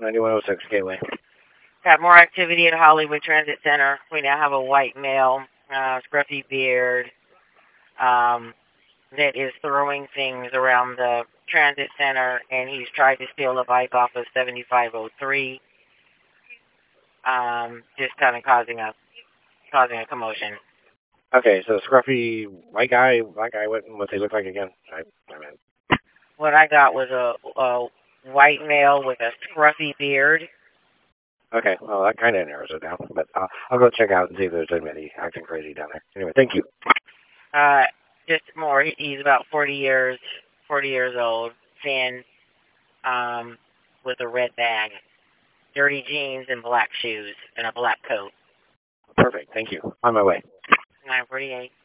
9106 Gateway. Got more activity at Hollywood Transit Center. We now have a white male, scruffy beard, that is throwing things around the transit center, and he's tried to steal a bike off of 7503, just kind of causing a commotion. Okay, so scruffy white guy, black guy, what's he look like again? What I got was a white male with a scruffy beard. Okay, well, that kind of narrows it down, but I'll go check out and see if there's anybody acting crazy down there. Anyway, thank you. Just more. He's about 40 years old, thin, with a red bag, dirty jeans and black shoes, and a black coat. Perfect, thank you. On my way. 948.